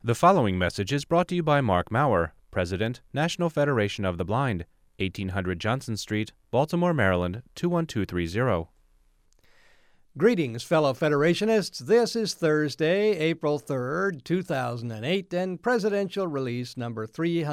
The following message is brought to you by Mark Maurer, President, National Federation of the Blind, 1800 Johnson Street, Baltimore, Maryland, 21230. Greetings, fellow Federationists. This is Thursday, April 3rd, 2008, and Presidential Release number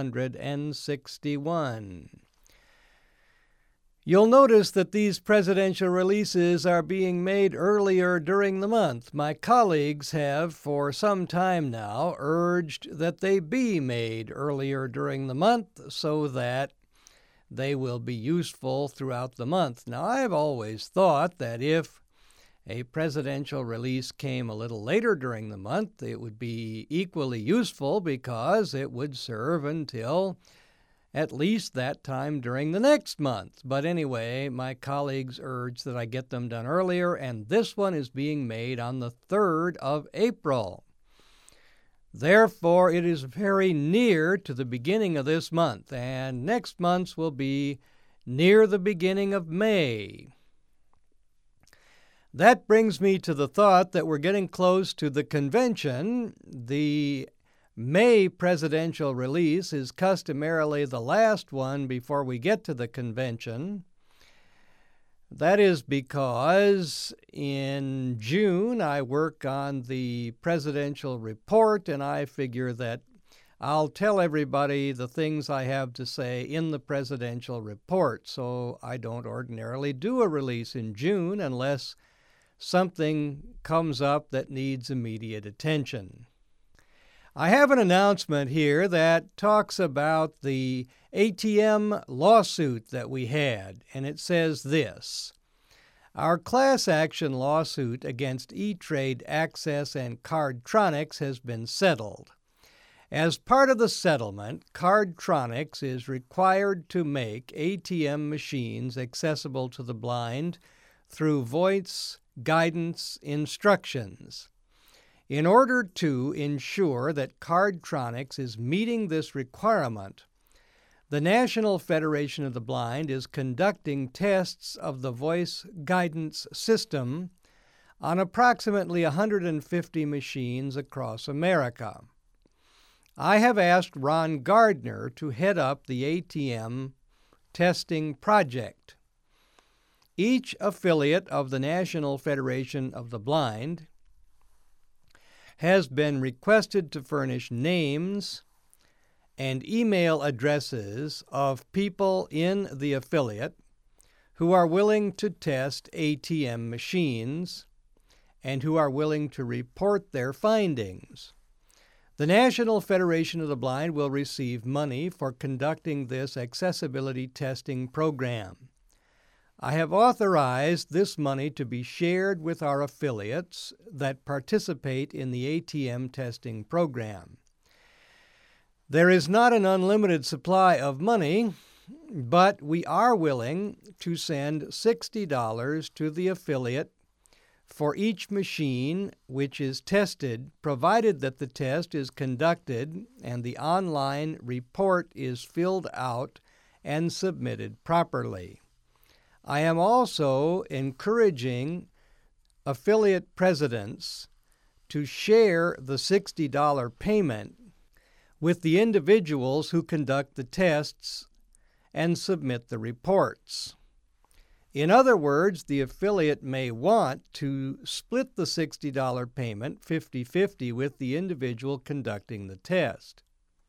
361. You'll notice that these presidential releases are being made earlier during the month. My colleagues have, for some time now, urged that they be made earlier during the month so that they will be useful throughout the month. Now, I've always thought that if a presidential release came a little later during the month, it would be equally useful because it would serve until at least that time during the next month. But anyway, my colleagues urge that I get them done earlier, and this one is being made on the 3rd of April. Therefore, it is very near to the beginning of this month, and next month's will be near the beginning of May. That brings me to the thought that we're getting close to the convention. The May presidential release is customarily the last one before we get to the convention. That is because in June I work on the presidential report, and I figure that I'll tell everybody the things I have to say in the presidential report. So I don't ordinarily do a release in June unless something comes up that needs immediate attention. I have an announcement here that talks about the ATM lawsuit that we had, and it says this: our class action lawsuit against E-Trade Access and Cardtronics has been settled. As part of the settlement, Cardtronics is required to make ATM machines accessible to the blind through voice guidance instructions. In order to ensure that Cardtronics is meeting this requirement, the National Federation of the Blind is conducting tests of the voice guidance system on approximately 150 machines across America. I have asked Ron Gardner to head up the ATM testing project. Each affiliate of the National Federation of the Blind has been requested to furnish names and email addresses of people in the affiliate who are willing to test ATM machines and who are willing to report their findings. The National Federation of the Blind will receive money for conducting this accessibility testing program. I have authorized this money to be shared with our affiliates that participate in the ATM testing program. There is not an unlimited supply of money, but we are willing to send $60 to the affiliate for each machine which is tested, provided that the test is conducted and the online report is filled out and submitted properly. I am also encouraging affiliate presidents to share the $60 payment with the individuals who conduct the tests and submit the reports. In other words, the affiliate may want to split the $60 payment 50-50 with the individual conducting the test.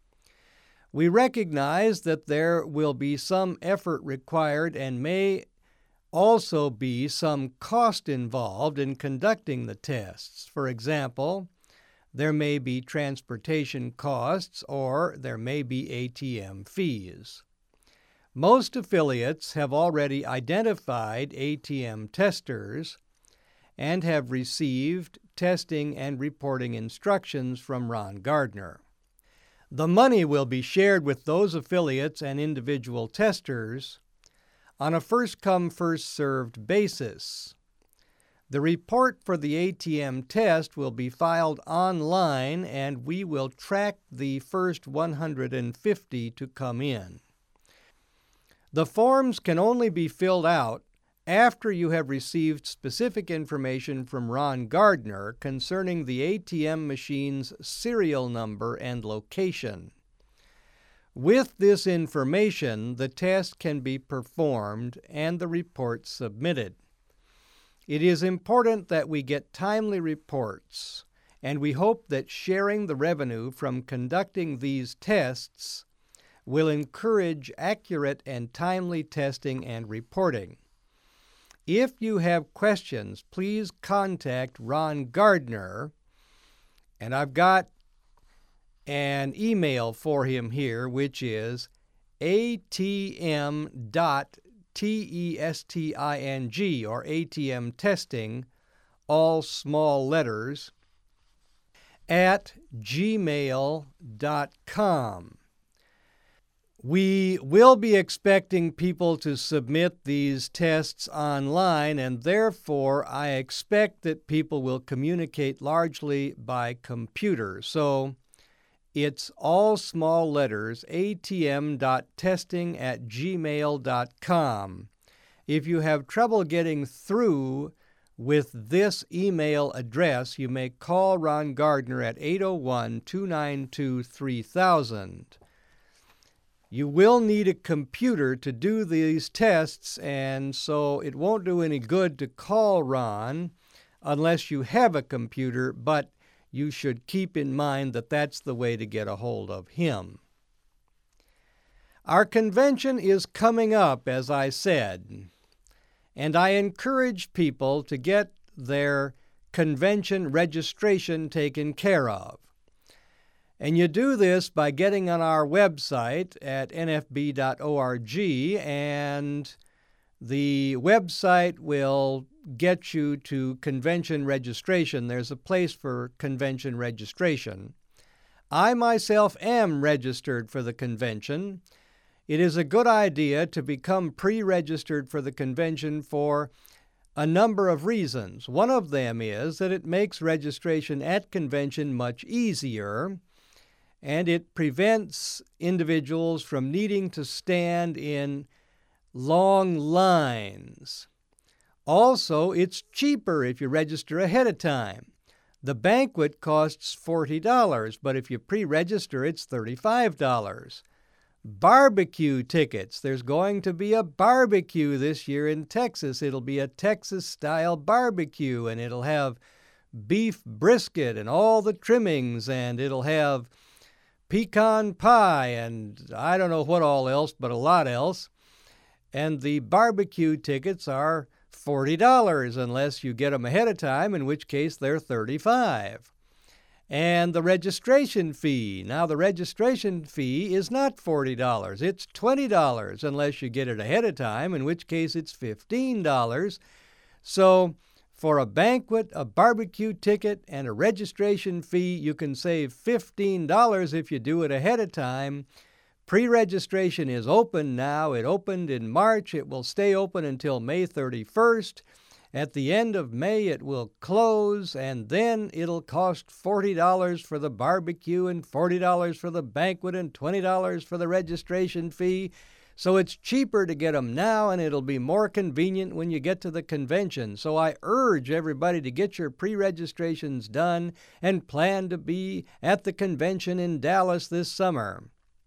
We recognize that there will be some effort required and may also be some cost involved in conducting the tests. For example, there may be transportation costs or there may be ATM fees. Most affiliates have already identified ATM testers and have received testing and reporting instructions from Ron Gardner. The money will be shared with those affiliates and individual testers on a first-come, first-served basis. The report for the ATM test will be filed online, and we will track the first 150 to come in. The forms can only be filled out after you have received specific information from Ron Gardner concerning the ATM machine's serial number and location. With this information, the test can be performed and the report submitted. It is important that we get timely reports, and we hope that sharing the revenue from conducting these tests will encourage accurate and timely testing and reporting. If you have questions, please contact Ron Gardner, and I've got an email for him here, which is atm.testing, or ATM testing, all small letters, at gmail.com. We will be expecting people to submit these tests online, and therefore I expect that people will communicate largely by computer. So it's all small letters, atm.testing@gmail.com. If you have trouble getting through with this email address, you may call Ron Gardner at 801-292-3000. You will need a computer to do these tests, and so it won't do any good to call Ron unless you have a computer, but you should keep in mind that that's the way to get a hold of him. Our convention is coming up, as I said, and I encourage people to get their convention registration taken care of. And you do this by getting on our website at nfb.org, and the website will get you to convention registration. There's a place for convention registration. I myself am registered for the convention. It is a good idea to become pre-registered for the convention for a number of reasons. One of them is that it makes registration at convention much easier, and it prevents individuals from needing to stand in long lines. Also, it's cheaper if you register ahead of time. The banquet costs $40, but if you pre-register, it's $35. Barbecue tickets. There's going to be a barbecue this year in Texas. It'll be a Texas-style barbecue, and it'll have beef brisket and all the trimmings, and it'll have pecan pie, and I don't know what all else, but a lot else. And the barbecue tickets are $40 unless you get them ahead of time, in which case they're $35. And the registration fee. Now, the registration fee is not $40. It's $20 unless you get it ahead of time, in which case it's $15. So for a banquet, a barbecue ticket, and a registration fee, you can save $15 if you do it ahead of time. Pre-registration is open now. It opened in March. It will stay open until May 31st. At the end of May, it will close, and then it'll cost $40 for the barbecue and $40 for the banquet and $20 for the registration fee. So it's cheaper to get them now, and it'll be more convenient when you get to the convention. So I urge everybody to get your pre-registrations done and plan to be at the convention in Dallas this summer.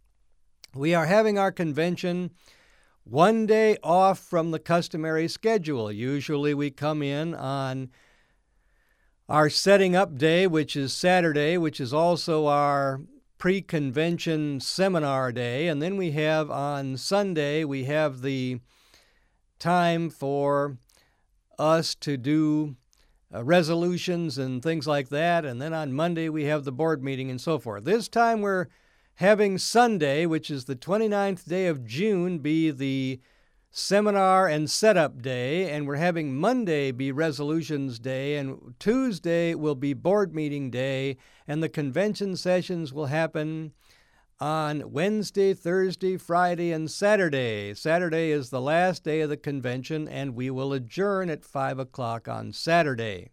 We are having our convention one day off from the customary schedule. Usually we come in on our setting up day, which is Saturday, which is also our pre-convention seminar day, and then we have on Sunday, we have the time for us to do resolutions and things like that, and then on Monday we have the board meeting and so forth. This time we're having Sunday, which is the 29th day of June, be the seminar and setup day, and we're having Monday be resolutions day, and Tuesday will be board meeting day, and the convention sessions will happen on Wednesday, Thursday, Friday, and Saturday. Saturday is the last day of the convention, and we will adjourn at 5 o'clock on Saturday.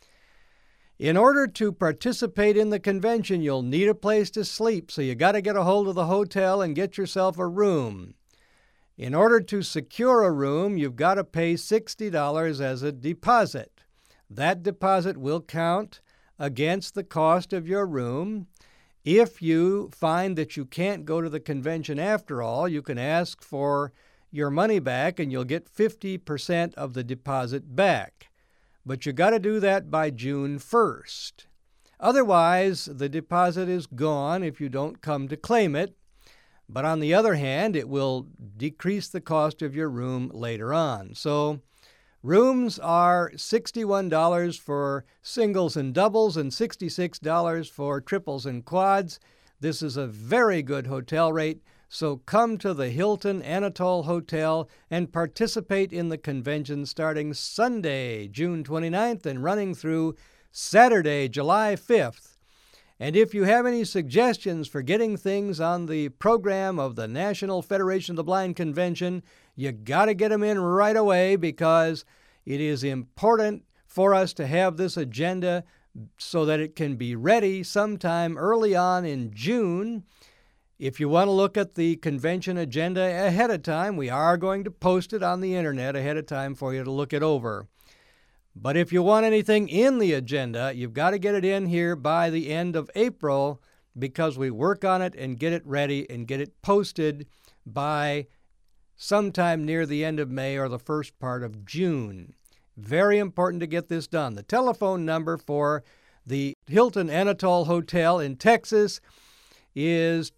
In order to participate in the convention, you'll need a place to sleep, so you got to get a hold of the hotel and get yourself a room. In order to secure a room, you've got to pay $60 as a deposit. That deposit will count against the cost of your room. If you find that you can't go to the convention after all, you can ask for your money back and you'll get 50% of the deposit back. But you got to do that by June 1st. Otherwise, the deposit is gone if you don't come to claim it. But on the other hand, it will decrease the cost of your room later on. So rooms are $61 for singles and doubles and $66 for triples and quads. This is a very good hotel rate, so come to the Hilton Anatole Hotel and participate in the convention starting Sunday, June 29th and running through Saturday, July 5th. And if you have any suggestions for getting things on the program of the National Federation of the Blind Convention, you got to get them in right away because it is important for us to have this agenda so that it can be ready sometime early on in June. If you want to look at the convention agenda ahead of time, we are going to post it on the internet ahead of time for you to look it over. But if you want anything in the agenda, you've got to get it in here by the end of April because we work on it and get it ready and get it posted by sometime near the end of May or the first part of June. Very important to get this done. The telephone number for the Hilton Anatole Hotel in Texas is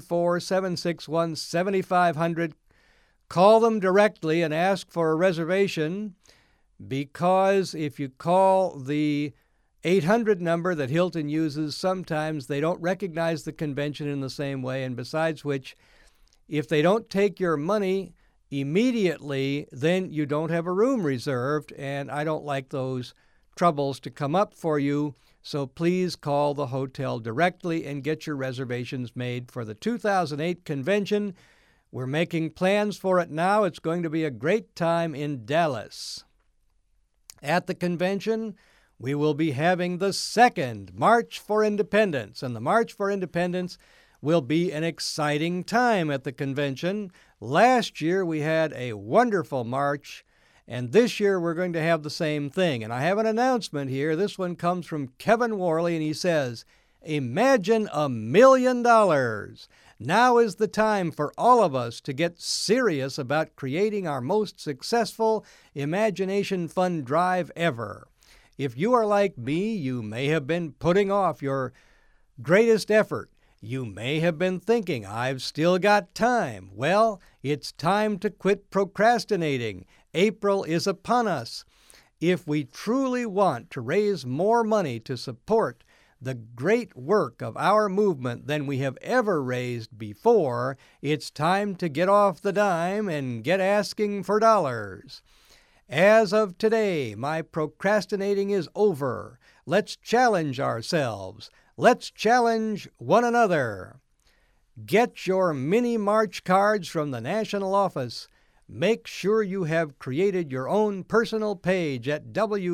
214-761-7500. Call them directly and ask for a reservation, because if you call the 800 number that Hilton uses, sometimes they don't recognize the convention in the same way, and besides which, if they don't take your money immediately, then you don't have a room reserved, and I don't like those troubles to come up for you, so please call the hotel directly and get your reservations made for the 2008 convention. We're making plans for it now. It's going to be a great time in Dallas. At the convention, we will be having the second March for Independence, and the March for Independence will be an exciting time at the convention. Last year, we had a wonderful march, and this year we're going to have the same thing. And I have an announcement here. This one comes from Kevin Worley, and he says, "Imagine $1 million. Now is the time for all of us to get serious about creating our most successful Imagination Fund drive ever. If you are like me, you may have been putting off your greatest effort. You may have been thinking, I've still got time. Well, it's time to quit procrastinating. April is upon us. If we truly want to raise more money to support the great work of our movement than we have ever raised before, it's time to get off the dime and get asking for dollars. As of today, my procrastinating is over. Let's challenge ourselves. Let's challenge one another. Get your mini march cards from the national office. Make sure you have created your own personal page at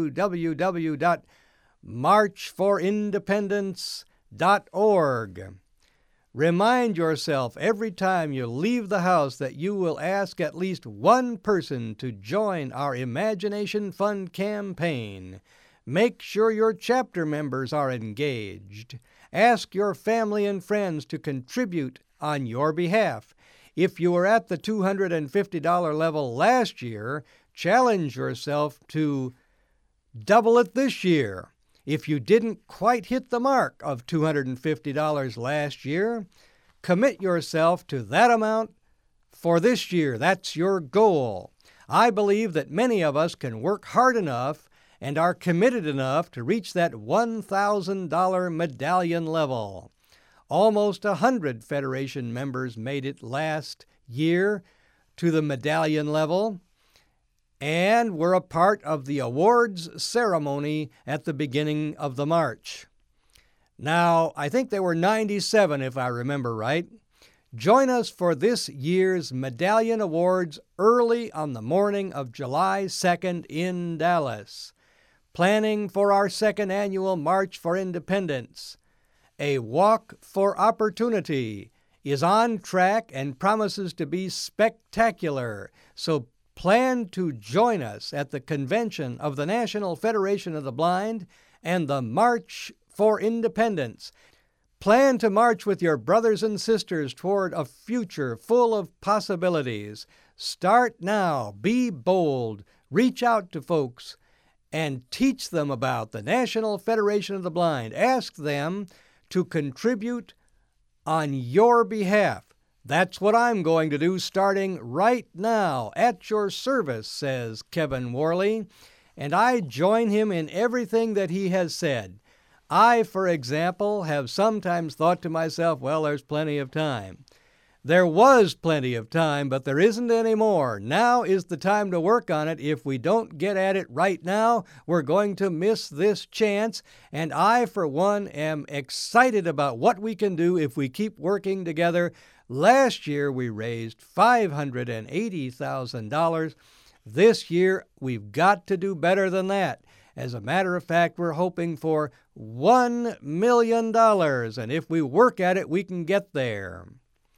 www.marchforindependence.org. Remind yourself every time you leave the house that you will ask at least one person to join our Imagination Fund campaign. Make sure your chapter members are engaged. Ask your family and friends to contribute on your behalf. If you were at the $250 level last year, challenge yourself to double it this year. If you didn't quite hit the mark of $250 last year, commit yourself to that amount for this year. That's your goal. I believe that many of us can work hard enough and are committed enough to reach that $1,000 medallion level. Almost 100 Federation members made it last year to the medallion level, and were a part of the awards ceremony at the beginning of the march. Now, I think there were 97 if I remember right. Join us for this year's Medallion Awards early on the morning of July 2nd in Dallas. Planning for our second annual March for Independence. A Walk for Opportunity is on track and promises to be spectacular. So plan to join us at the convention of the National Federation of the Blind and the March for Independence. Plan to march with your brothers and sisters toward a future full of possibilities. Start now. Be bold. Reach out to folks and teach them about the National Federation of the Blind. Ask them to contribute on your behalf. That's what I'm going to do starting right now. At your service, says Kevin Worley, and I join him in everything that he has said. I, for example, have sometimes thought to myself, well, there's plenty of time. There was plenty of time, but there isn't any more. Now is the time to work on it. If we don't get at it right now, we're going to miss this chance. And I, for one, am excited about what we can do if we keep working together. Last year, we raised $580,000. This year, we've got to do better than that. As a matter of fact, we're hoping for $1 million. And if we work at it, we can get there.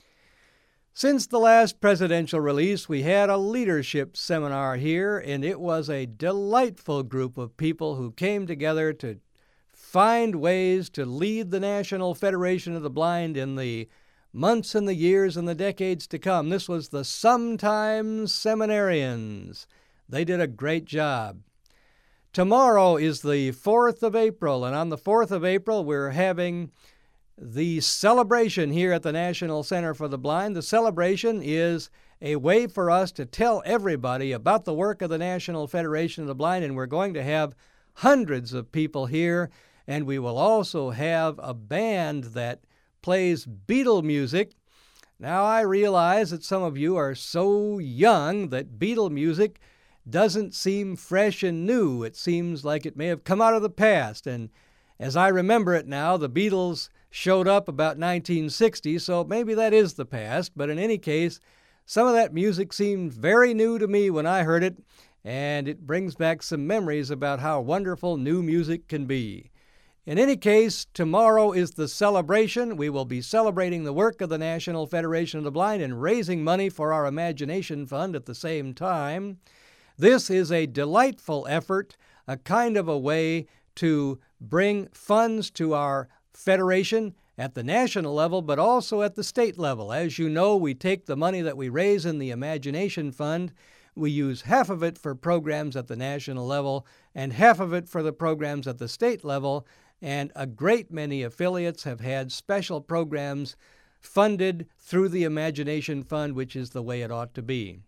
Since the last presidential release, we had a leadership seminar here, and it was a delightful group of people who came together to find ways to lead the National Federation of the Blind in the months and the years and the decades to come. This was the Sometimes Seminarians. They did a great job. Tomorrow is the 4th of April, and on the 4th of April, we're having the celebration here at the National Center for the Blind. The celebration is a way for us to tell everybody about the work of the National Federation of the Blind, and we're going to have hundreds of people here, and we will also have a band that plays Beatle music. Now, I realize that some of you are so young that Beatle music doesn't seem fresh and new. It seems like it may have come out of the past, and as I remember it now, the Beatles showed up about 1960, so maybe that is the past. But in any case, some of that music seemed very new to me when I heard it, and it brings back some memories about how wonderful new music can be. In any case, tomorrow is the celebration. We will be celebrating the work of the National Federation of the Blind and raising money for our Imagination Fund at the same time. This is a delightful effort, a kind of a way to bring funds to our federation at the national level, but also at the state level. As you know, we take the money that we raise in the Imagination Fund. We use half of it for programs at the national level and half of it for the programs at the state level, and a great many affiliates have had special programs funded through the Imagination Fund, which is the way it ought to be.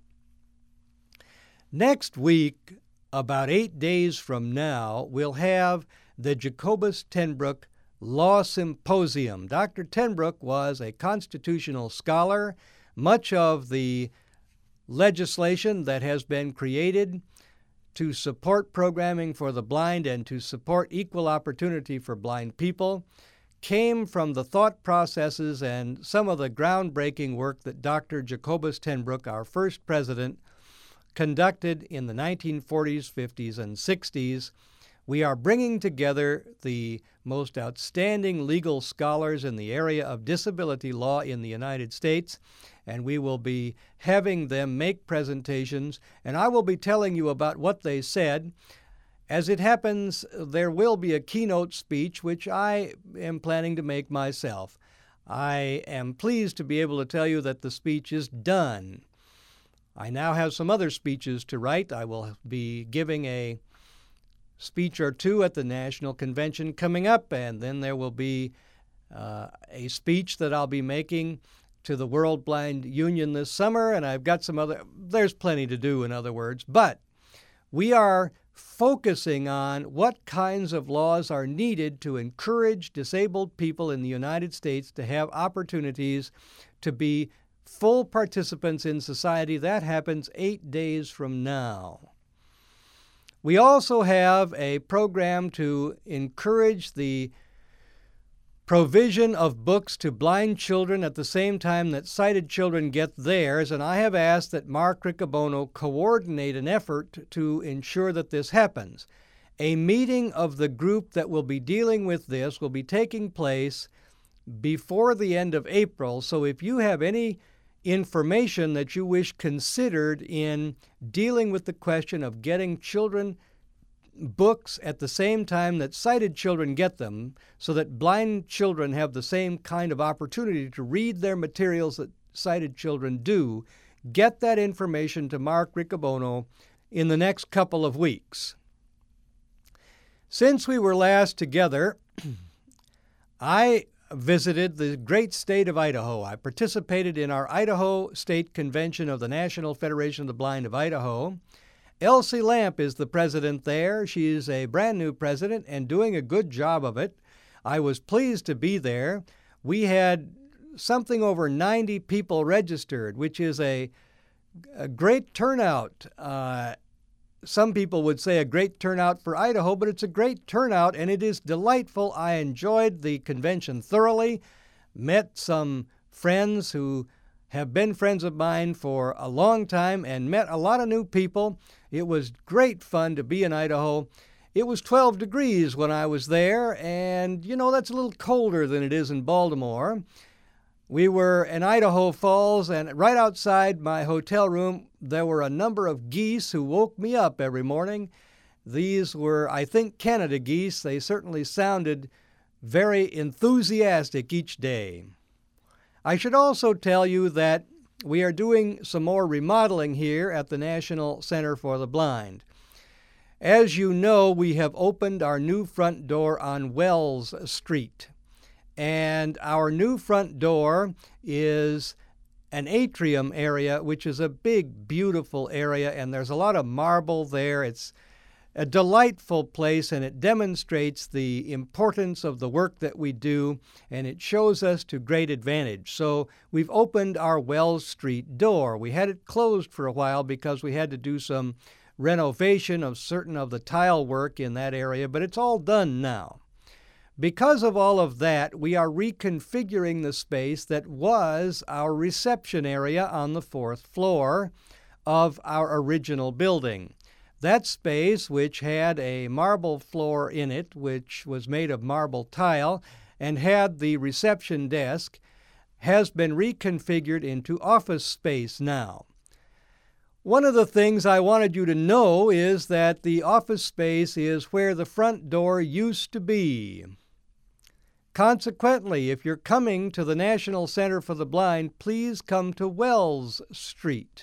Next week, about 8 days from now, we'll have the Jacobus Tenbrook Law Symposium. Dr. Tenbrook was a constitutional scholar. Much of the legislation that has been created to support programming for the blind and to support equal opportunity for blind people came from the thought processes and some of the groundbreaking work that Dr. Jacobus Tenbrook, our first president, conducted in the 1940s, 50s, and 60s. We are bringing together the most outstanding legal scholars in the area of disability law in the United States, and we will be having them make presentations, and I will be telling you about what they said. As it happens, there will be a keynote speech, which I am planning to make myself. I am pleased to be able to tell you that the speech is done. I now have some other speeches to write. I will be giving a speech or two at the National Convention coming up, and then there will be a speech that I'll be making to the World Blind Union this summer, and I've got there's plenty to do, in other words. But we are focusing on what kinds of laws are needed to encourage disabled people in the United States to have opportunities to be full participants in society. That happens 8 days from now. We also have a program to encourage the provision of books to blind children at the same time that sighted children get theirs, and I have asked that Mark Riccobono coordinate an effort to ensure that this happens. A meeting of the group that will be dealing with this will be taking place before the end of April. So if you have any information that you wish considered in dealing with the question of getting children books at the same time that sighted children get them, so that blind children have the same kind of opportunity to read their materials that sighted children do, get that information to Mark Riccobono in the next couple of weeks. Since we were last together, I visited the great state of Idaho. I participated in our Idaho State Convention of the National Federation of the Blind of Idaho. Elsie Lamp is the president there. She's a brand new president and doing a good job of it. I was pleased to be there. We had something over 90 people registered, which is a great turnout. Some people would say a great turnout for Idaho, but it's a great turnout, and it is delightful. I enjoyed the convention thoroughly, met some friends who have been friends of mine for a long time, and met a lot of new people. It was great fun to be in Idaho. It was 12 degrees when I was there, and that's a little colder than it is in Baltimore. We were in Idaho Falls, and right outside my hotel room, there were a number of geese who woke me up every morning. These were, I think, Canada geese. They certainly sounded very enthusiastic each day. I should also tell you that we are doing some more remodeling here at the National Center for the Blind. As you know, we have opened our new front door on Wells Street. And our new front door is an atrium area, which is a big, beautiful area, and there's a lot of marble there. It's a delightful place, and it demonstrates the importance of the work that we do, and it shows us to great advantage. So we've opened our Wells Street door. We had it closed for a while because we had to do some renovation of certain of the tile work in that area, but it's all done now. Because of all of that, we are reconfiguring the space that was our reception area on the 4th floor of our original building. That space, which had a marble floor in it, which was made of marble tile, and had the reception desk, has been reconfigured into office space now. One of the things I wanted you to know is that the office space is where the front door used to be. Consequently, if you're coming to the National Center for the Blind, please come to Wells Street,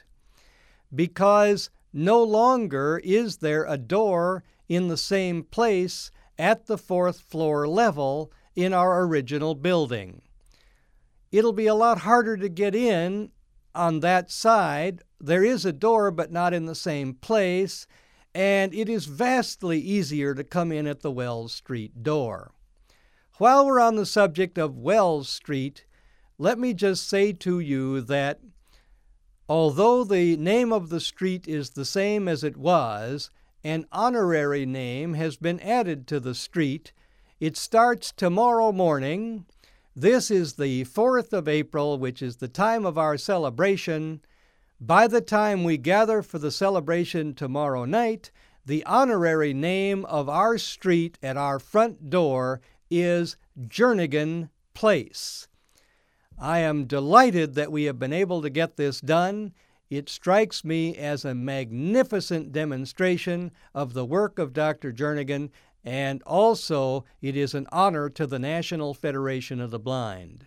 because no longer is there a door in the same place at the 4th floor level in our original building. It'll be a lot harder to get in on that side. There is a door, but not in the same place, and it is vastly easier to come in at the Wells Street door. While we're on the subject of Wells Street, let me just say to you that although the name of the street is the same as it was, an honorary name has been added to the street. It starts tomorrow morning. This is the 4th of April, which is the time of our celebration. By the time we gather for the celebration tomorrow night, the honorary name of our street at our front door is Jernigan Place. I am delighted that we have been able to get this done. It strikes me as a magnificent demonstration of the work of Dr. Jernigan, and also it is an honor to the National Federation of the Blind.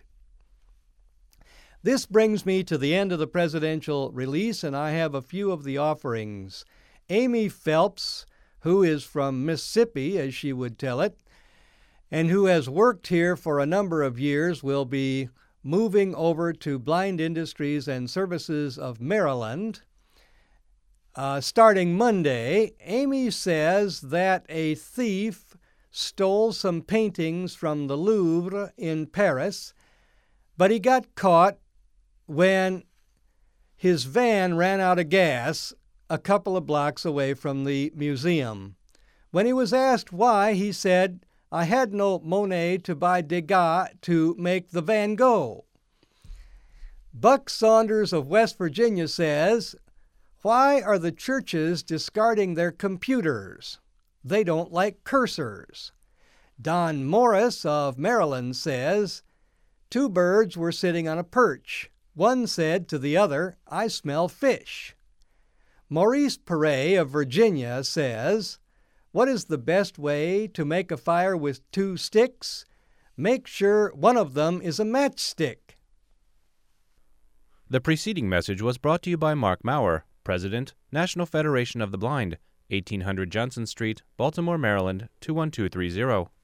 This brings me to the end of the presidential release, and I have a few of the offerings. Amy Phelps, who is from Mississippi, as she would tell it, and who has worked here for a number of years, will be moving over to Blind Industries and Services of Maryland starting Monday. Amy says that a thief stole some paintings from the Louvre in Paris, but he got caught when his van ran out of gas a couple of blocks away from the museum. When he was asked why, he said, "I had no Monet to buy Degas to make the Van Gogh." Buck Saunders of West Virginia says, "Why are the churches discarding their computers? They don't like cursors." Don Morris of Maryland says, Two birds were sitting on a perch. One said to the other, "I smell fish." Maurice Perret of Virginia says, "What is the best way to make a fire with two sticks? Make sure one of them is a matchstick." The preceding message was brought to you by Mark Maurer, President, National Federation of the Blind, 1800 Johnson Street, Baltimore, Maryland, 21230.